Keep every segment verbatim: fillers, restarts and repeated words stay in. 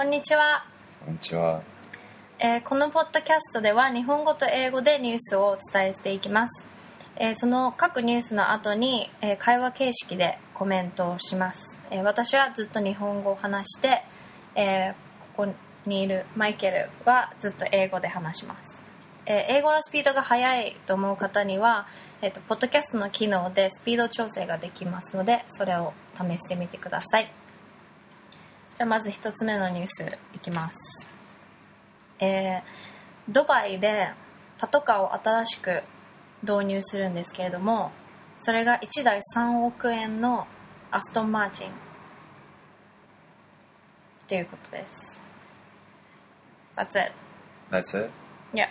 こんにちは。 こんにちは。 えー、このポッドキャストでは日本語と英語でニュースをお伝えしていきます。えー、その各ニュースの後に、えー、会話形式でコメントをします。えー、私はずっと日本語を話して、えー、ここにいるマイケルはずっと英語で話します。えー、英語のスピードが速いと思う方には、えーと、ポッドキャストの機能でスピード調整ができますので、それを試してみてください。じゃあまず一つ目のニュースいきます。えー、ドバイでパトカーを新しく導入するんですけれども、それがいちだいさんおくえんのアストンマーチンということです。That's it. That's it? Yeah.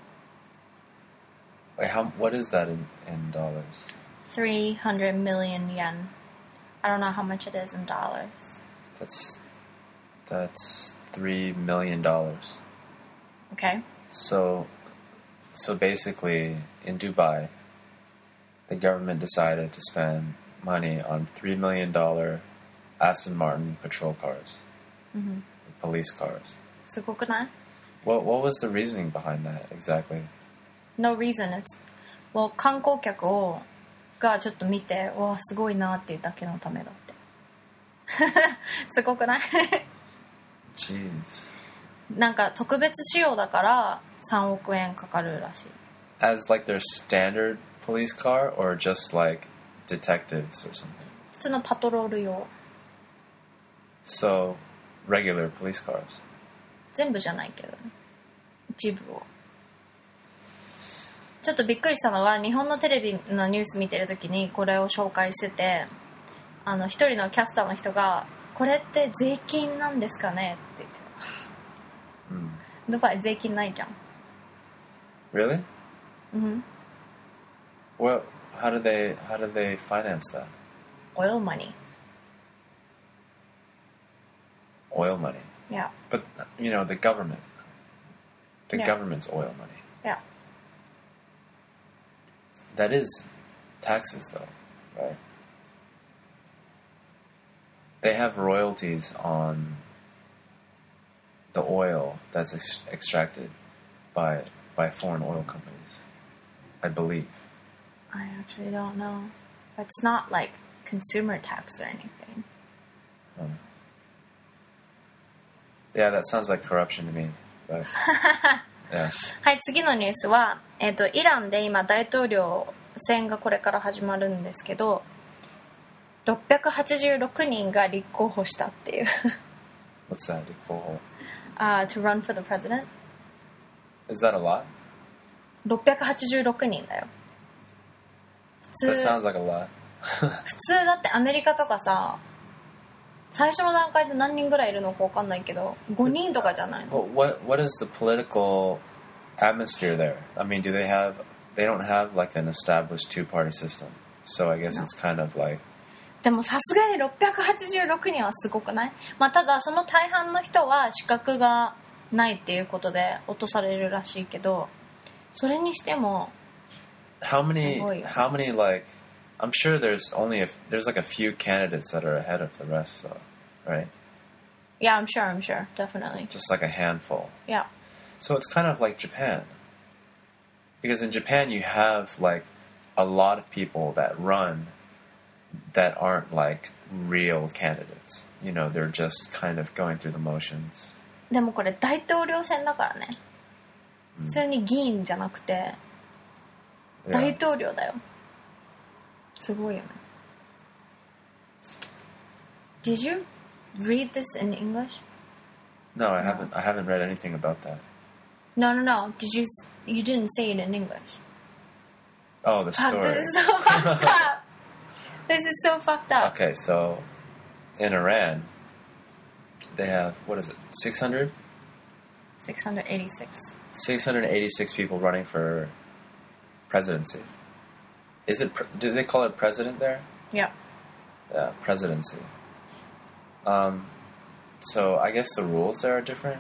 Wait, how, what is that in, in dollars? three hundred million yen. I don't know how much it is in dollars. That's that's three million dollars. Okay. So, so basically, in Dubai, the government decided to spend money on three million dollar Aston Martin patrol cars, mm-hmm. police cars. すごくない? What what was the reasoning behind that exactly? No reason. It's well, 観光客をがちょっと見て、わあすごいなっていうだけのためだって。すごくない? Jeez. なんか特別仕様だからさんおくえんかかるらしい。 As like their standard police car or just like detectives or something? 普通のパトロール用。 So, regular police cars? 全部じゃないけどね。一部を。ちょっとびっくりしたのは、日本のテレビのニュース見てるときにこれを紹介してて、あの一人のキャスターの人が、これって税金なんですかねって言ってた。 Mm. ドバイ税金ないじゃん。 Really? Mm-hmm. Well, how do they how do they finance that? Oil money. Oil money. Yeah. But you know the government. The Yeah. government's oil money. Yeah. That is taxes, though, right? They have royalties on the oil that's ex- extracted by by foreign oil companies, I believe. I actually don't know. It's not like consumer tax or anything. Hmm. Yeah, that sounds like corruption to me. But, yeah. はい、次のニュースは、えっと、イランで今大統領選がこれから始まるんですけど、ろっぴゃくはちじゅうろくにんが立候補したっていう。 What's that? 立候補? Uh, to run for the president? Is that a lot? ろっぴゃくはちじゅうろくにんだよ。普 That 通、 sounds like a lot. 普通だってアメリカとかさ、最初の段階で何人ぐらいいるのか分かんないけど、ごにんとかじゃないの? Well, what what is the political atmosphere there? I mean, do they have? They don't have like an established two-party system, so I guess No. it's kind of like. でもさすがにろっぴゃくはちじゅうろくにんはすごくない？まあただその大半の人は資格がないっていうことで落とされるらしいけど、それにしても How many? すごいよ。 How many like? I'm sure there's only a, there's like a few candidates that are ahead of the rest, though, right? Yeah, I'm sure, I'm sure, definitely. Just like a handful. Yeah. So it's kind of like Japan, because in Japan you have like a lot of people that run that aren't like real candidates. You know, they're just kind of going through the motions. でもこれ大統領選だからね。普通に議員じゃなくて、大 Yeah. 統領だよ。すごいよね。Did you read this in English? No, I haven't. I haven't read anything about that. No, no, no. Did you? You didn't say it in English. Oh, the Fuck, story. this is so fucked up. This is so fucked up. Okay, so in Iran, they have what is it? six hundred? six hundred eighty-six. six hundred eighty-six people running for presidency. Is it? Pre- do they call it president there? Yeah. Yeah, presidency. Um, so I guess the rules there are different.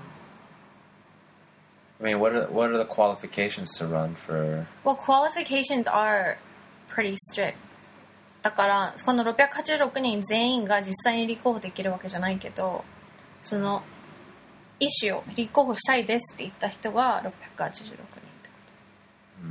I mean, what are what are the qualifications to run for? Well, qualifications are pretty strict. だからこのろっぴゃくはちじゅうろくにん全員が実際に立候補できるわけじゃないけど、その意思を立候補したいですって言った人がろっぴゃくはちじゅうろくにんってこと、うん、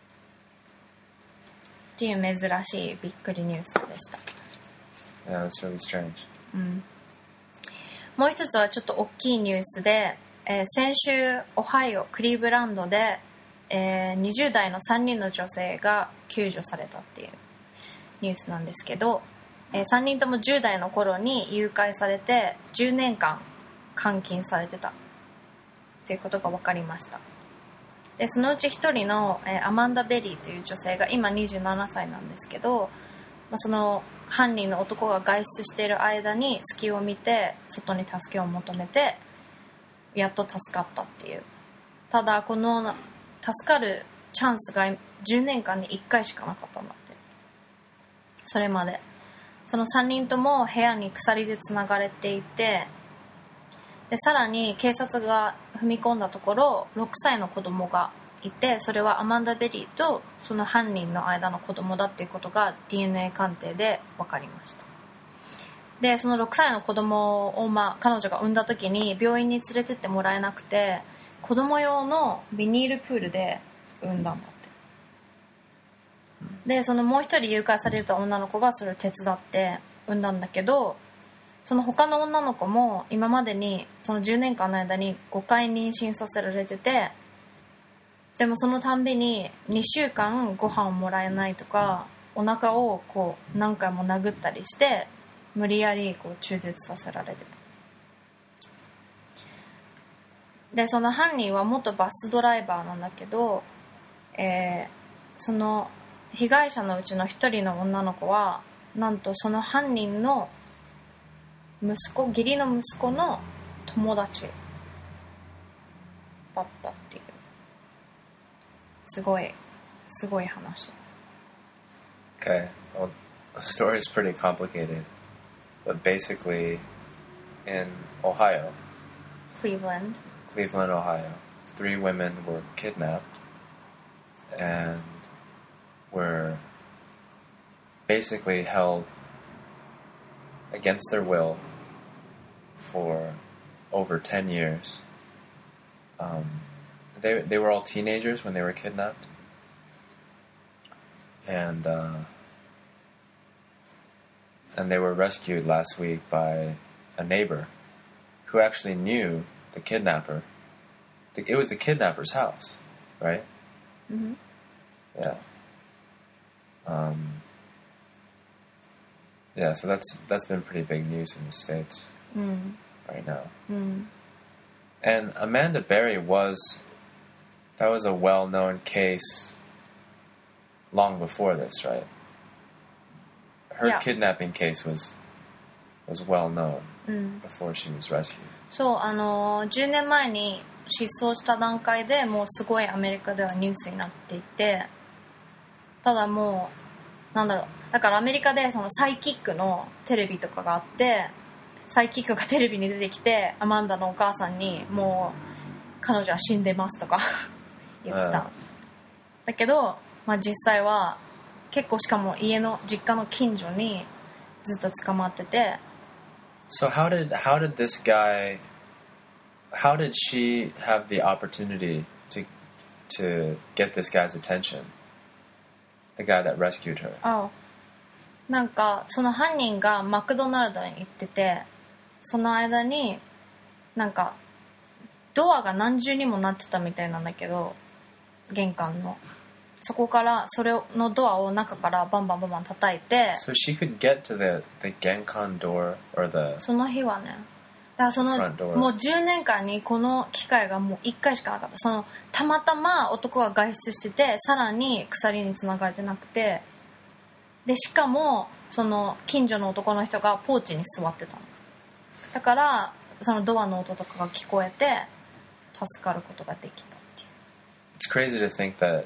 っていう珍しいびっくりニュースでした。 Yeah, that's really strange、 うん、もう一つはちょっと大きいニュースで、えー、先週オハイオクリーブランドで、えー、にじゅう代のさんにんの女性が救助されたっていうニュースなんですけど、えー、さんにんともじゅう代の頃に誘拐されてじゅうねんかん監禁されてたということが分かりました。でそのうちひとりの、えー、アマンダ・ベリーという女性が今にじゅうななさいなんですけど、まあ、その犯人の男が外出している間に隙を見て外に助けを求めてやっと助かったっていう。ただこの助かるチャンスがじゅうねんかんにいっかいしかなかったんだって。それまでそのさんにんとも部屋に鎖でつながれていて、でさらに警察が踏み込んだところろくさいの子供がいて、それはアマンダ・ベリーとその犯人の間の子供だっていうことが ディーエヌエー 鑑定で分かりました。でそのろくさいの子供を、まあ、彼女が産んだ時に病院に連れてってもらえなくて子供用のビニールプールで産んだんだって。でそのもう一人誘拐された女の子がそれを手伝って産んだんだけど、その他の女の子も今までにそのじゅうねんかんの間にごかい妊娠させられてて、でもそのたんびににしゅうかんご飯をもらえないとかお腹をこう何回も殴ったりして無理やりこう中絶させられてた。でその犯人は元バスドライバーなんだけど、えー、その被害者のうちの一人の女の子はなんとその犯人の息子義理の息子の友達だったっていう、すごいすごい話。 Okay, well, the story is pretty complicated, but basically in Ohio, Cleveland Cleveland, Ohio, three women were kidnapped and were basically held against their will for over ten years. Um, they they were all teenagers when they were kidnapped, and uh, and they were rescued last week by a neighbor who actually knew the kidnapper. It was the kidnapper's house, right? Mm-hmm. Yeah. Um, yeah, so that's that's been pretty big news in the States mm. right now. Mm. And Amanda Berry was, that was a well-known case long before this, right? Her yeah. kidnapping case was was well known mm. before she was rescued. そう、あのじゅうねんまえに失踪した段階でもうすごいアメリカではニュースになっていて、ただもうなんだろう、だからアメリカでそのサイキックのテレビとかがあって、サイキックがテレビに出てきてアマンダのお母さんにもう彼女は死んでますとか言ってた、うん、だけど、まあ、実際は結構しかも家の実家の近所にずっと捕まってて。 So how did how did this guy how did she have the opportunity to to get this guy's attention? The guy that rescued her. ああ、なんかその犯人がマクドナルドに行ってて、その間になんかドアが何重にもなってたみたいなんだけど、玄関のそこからそれのドアを中からバンバンバンバン叩いて、 So she could get to the the genkan door or the その日はね、だからそのもうじゅうねんかんにこの機会がもういっかいしかなかった。そのたまたま男が外出してて、さらに鎖に繋がれてなくて、でしかもその近所の男の人がポーチに座ってたの。だからそのドアの音とかが聞こえて助かることができたっていう。 It's crazy to think that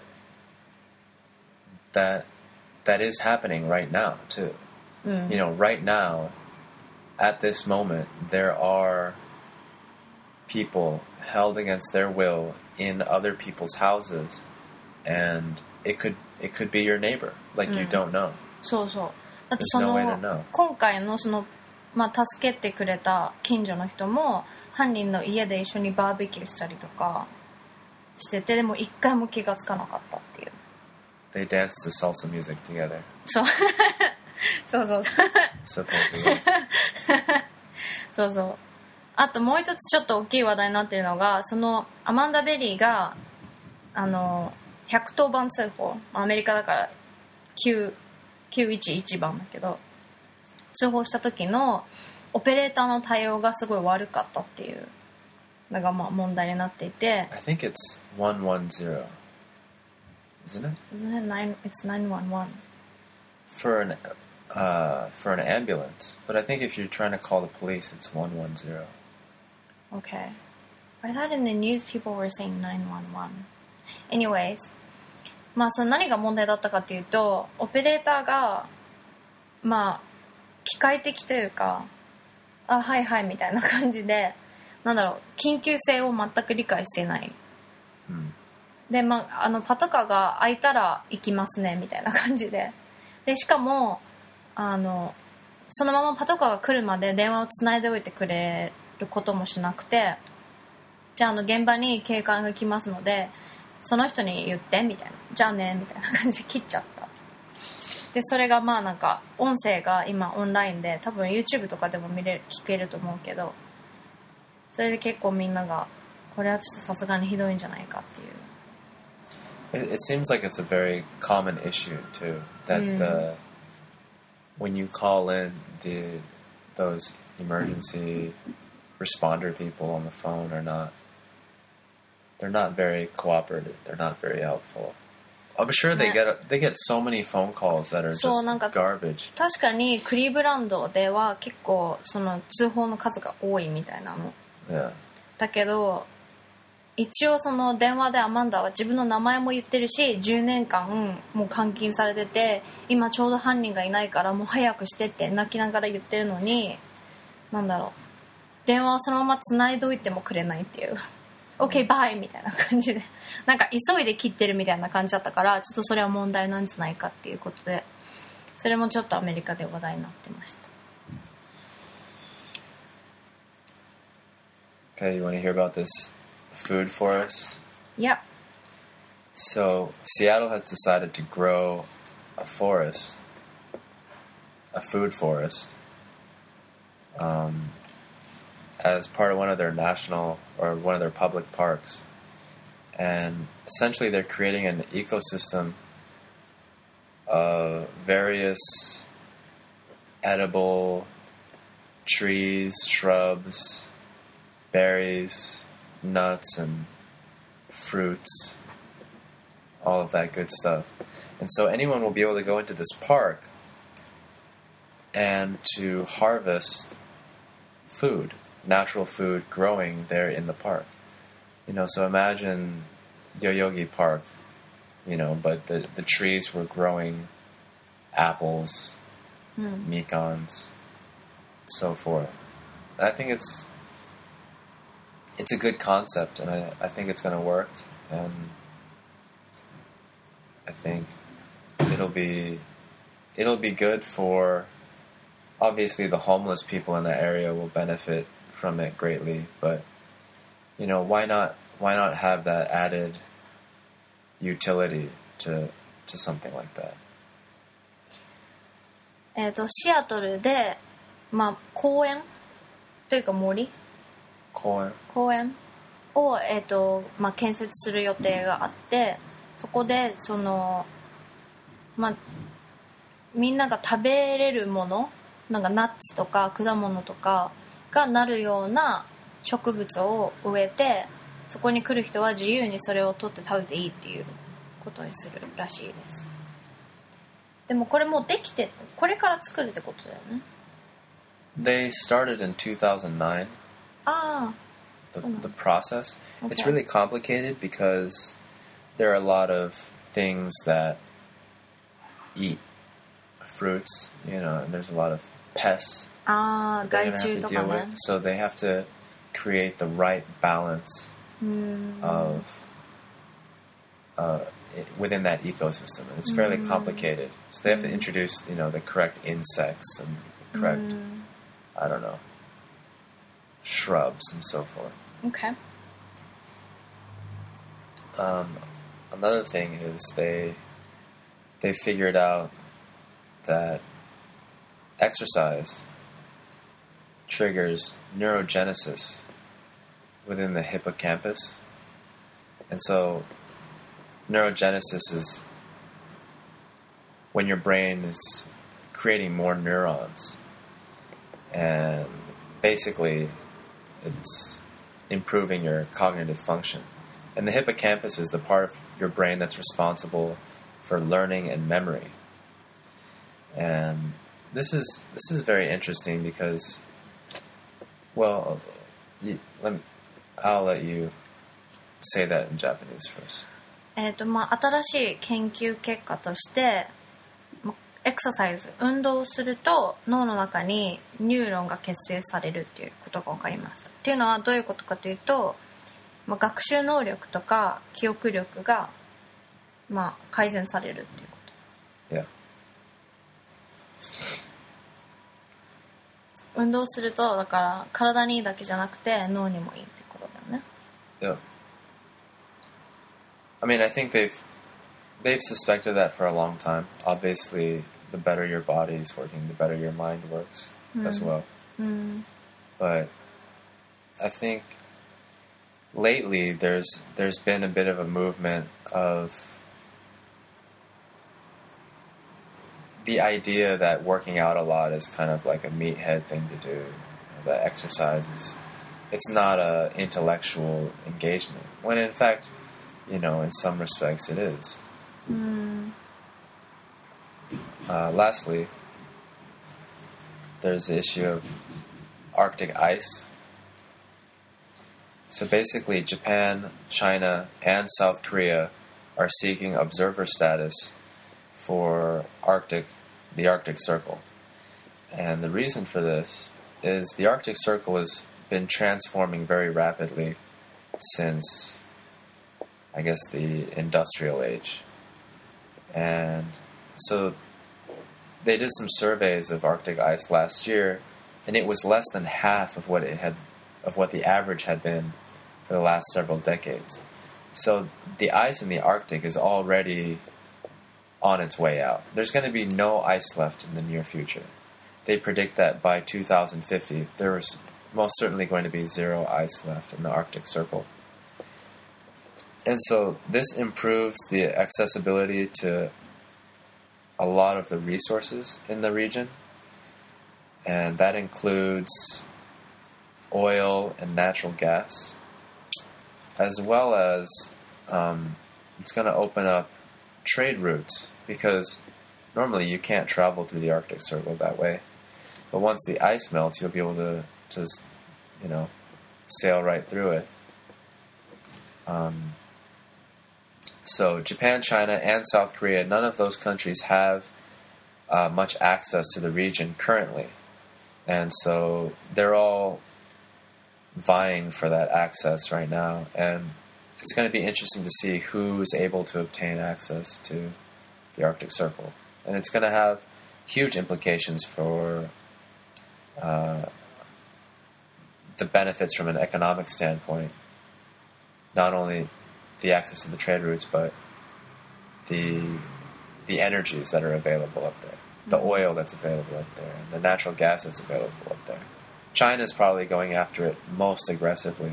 that that is happening right now too. Mm. You know, right now at this moment there are people held against their will in other people's houses, and it could it could be your neighbor, like、mm. you don't know. そうそう。だってその、 no way to know. 今回のそのまあ、助けてくれた近所の人も犯人の家で一緒にバーベキューしたりとかしてて、でも一回も気がつかなかったっていう。 They danced to salsa music together. そうそうそうそう Supposedly. そうそう。あともう一つちょっと大きい話題になっているのが、そのアマンダ・ベリーがあのひゃくとおばん通報、アメリカだからきゅういちいちばんだけど、通報した時のオペレーターの対応がすごい悪かったっていうのがまあ問題になっていて。 I think it's one one zero, isn't it? Isn't it nine? It's nine one one. For an uh, for an ambulance, but I think if you're trying to call the police, it's one one zero. Okay. I thought in the news people were saying nine one one. Anyways, まあその何が問題だったかっていうと、オペレーターがまあ機械的というか、あ、はいはいみたいな感じで、なんだろう、緊急性を全く理解していない、 うん、 で、まあ、あのパトカーが開いたら行きますねみたいな感じで、でしかもあのそのままパトカーが来るまで電話をつないでおいてくれることもしなくて、じゃあ、あの現場に警官が来ますのでその人に言ってみたいな、じゃあねみたいな感じで切っちゃった。でそれがまあなんか音声が今オンラインで多分 YouTube とかでも見れる聞けると思うけど、それで結構みんながこれはちょっとさすがにひどいんじゃないかっていう。 It, it seems like it's a very common issue too, that mm. the when you call in the those emergency responder people on the phone are not they're not very cooperative, they're not very helpful. I'm sure they get they get so many phone calls that are just garbage. 確かにクリーブランドでは結構その通報の数が多いみたいなの。 Yeah. だけど一応その電話でアマンダは自分の名前も言ってるし、じゅうねんかんもう監禁されてて、今ちょうど犯人がいないからもう早くしてって泣きながら言ってるのに、なんだろう、電話をそのまま繋いどいてもくれないっていう。OK バイみたいな感じで、なんか急いで切ってるみたいな感じだったから、ちょっとそれは問題なんじゃないかっていうことで、それもちょっとアメリカで話題になってました。 Okay, you want to hear about this food forest? Yep. So Seattle has decided to grow a forest, a food forest, um, as part of one of their national or one of their public parks. And essentially they're creating an ecosystem of various edible trees, shrubs, berries, nuts, and fruits, all of that good stuff. And so anyone will be able to go into this park and to harvest food, natural food growing there in the park. You know, so imagine Yoyogi Park, you know, but the, the trees were growing apples, mm. mikans, so forth. I think it's it's a good concept, and I, I think it's going to work, and I think it'll be it'll be good for, obviously the homeless people in the area will benefit from it greatly, but you know, why not why not have that added utility to to something like that? えっとシアトルでまあ公園というか森公園公園をえっとまあ建設する予定があって、そこでそのまあみんなが食べれるもの、なんかナッツとか果物とかがなるような植物を植えて、そこに来る人は自由にそれを取って食べていいっていうことにするらしいです。でもこれもうできて、これから作るってことだよね。 They started in two thousand nine. ああ。 The, the process. Okay. It's really complicated because there are a lot of things that eat fruits, you know, and there's a lot of pests. ああ、害虫とかね。 So they have to create the right balance of uh, within that ecosystem. And it's fairly complicated. So they have to introduce, you know, the correct insects and the correct I don't know, shrubs and so forth. Okay. Um, another thing is they they figured out that exercise triggers neurogenesis within the hippocampus. And so neurogenesis is when your brain is creating more neurons. And basically, it's improving your cognitive function. And the hippocampus is the part of your brain that's responsible for learning and memory. And this is this is very interesting because, well, you, let me, I'll let you say that in Japanese first. えっとまあ新しい研究結果としてエクササイズ運動をすると脳の中にニューロンが結成されるっていうことが分かりました。っていうのはどういうことかというと、まあ、学習能力とか記憶力が、まあ、改善されるっていうこと。 Yeah. 運動するとだから体にいいだけじゃなくて脳にもいいってことだよね。 Yeah. I mean, I think they've they've suspected that for a long time. Obviously, the better your body is working, the better your mind works mm. as well. Mm. But I think lately there's there's been a bit of a movement of the idea that working out a lot is kind of like a meathead thing to do. That exercise is it's not a intellectual engagement. When in fact, you know, in some respects it is. Mm. Uh, lastly, there's the issue of Arctic ice. So basically, Japan, China, and South Korea are seeking observer status for Arctic, the Arctic Circle. And the reason for this is the Arctic Circle has been transforming very rapidly since, I guess, the industrial age. And so they did some surveys of Arctic ice last year, and it was less than half of what it had, of what the average had been for the last several decades. So the ice in the Arctic is already on its way out. There's going to be no ice left in the near future. They predict that by two thousand fifty, there is most certainly going to be zero ice left in the Arctic Circle. And so this improves the accessibility to a lot of the resources in the region. And that includes oil and natural gas, as well as um, it's going to open up trade routes, because normally you can't travel through the Arctic Circle that way. But once the ice melts, you'll be able to just, you know, sail right through it. Um, so Japan, China, and South Korea, none of those countries have uh, much access to the region currently. And so they're all vying for that access right now. And it's going to be interesting to see who's able to obtain access to the Arctic Circle. And it's going to have huge implications for uh, the benefits from an economic standpoint. Not only the access to the trade routes, but the the energies that are available up there. The oil that's available up there, and the natural gas that's available up there. China's probably going after it most aggressively.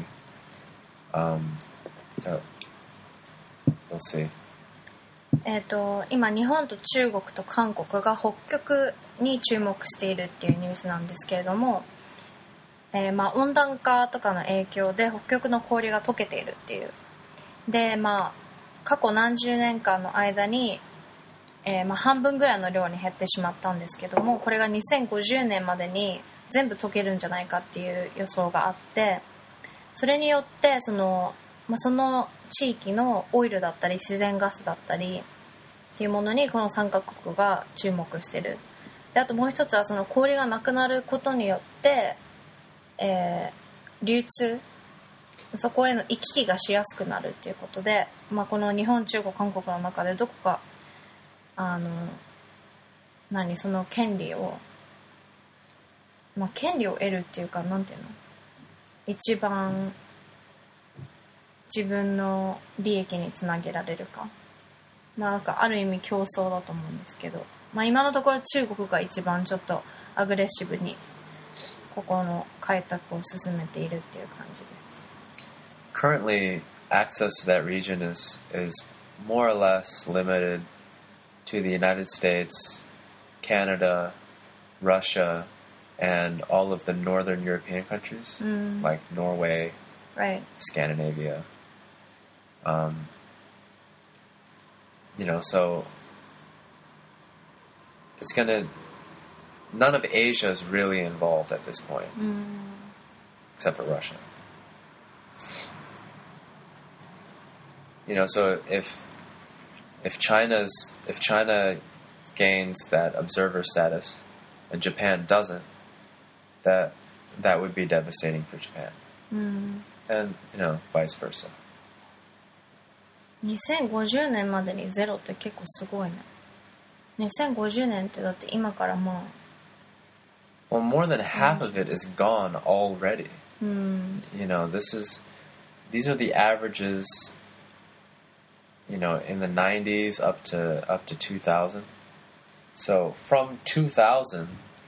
Um, oh, we'll see. えっと、今日本と中国と韓国が北極に注目しているっていうニュースなんですけれども、えーまあ、温暖化とかの影響で北極の氷が溶けているっていう。で、まあ、過去何十年間の間に、えーまあ、半分ぐらいの量に減ってしまったんですけども、これがにせんごじゅうねんまでに全部溶けるんじゃないかっていう予想があって、それによってその、まあ、その地域のオイルだったり自然ガスだったりっていうものにこのさんカ国が注目してる。で、あともう一つはその氷がなくなることによって、えー、流通、そこへの行き来がしやすくなるっていうことで、まあ、この日本、中国、韓国の中でどこかあの何その権利をまあ、権利を得るっていうか、なんていうの、一番自分の利益につなげられるか、まあなんかある意味競争だと思うんですけど、まあ今のところ中国が一番ちょっとアグレッシブにここの開拓を進めているっていう感じです。 Currently, access to that region is is more or less limited to the United States, Canada, Russia, and all of the northern European countries, mm. like Norway, right. Scandinavia. Um, you know, so it's gonna. None of Asia is really involved at this point, mm. except for Russia. You know, so if if China's if China gains that observer status and Japan doesn't, that that would be devastating for Japan, mm. and you know, vice versa. にせんごじゅうねんまでにゼロって結構すごいね。にせんごじゅうねんってだって今からまあ。 Well, more than half of it is gone already. Mm. You know, this is these are the averages. You know, in the nineties up to up to two thousand. So from two thousand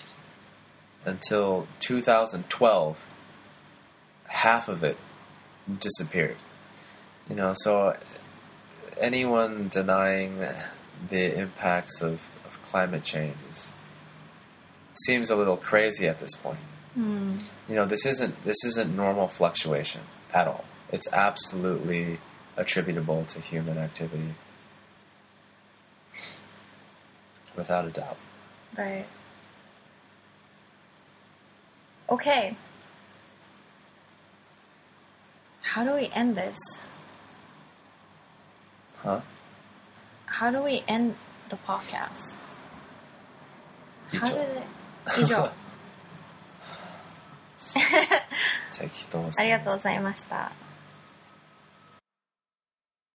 until two thousand twelve, half of it disappeared. You know, so anyone denying the impacts of, of climate change is, seems a little crazy at this point. Mm. You know, this isn't this isn't normal fluctuation at all. It's absolutely attributable to human activity, without a doubt. Right. Okay. How do we end this? Huh? How do we end the podcast? 以 How 上 did it... 以上。 適当すぎる。 ありがとうございました。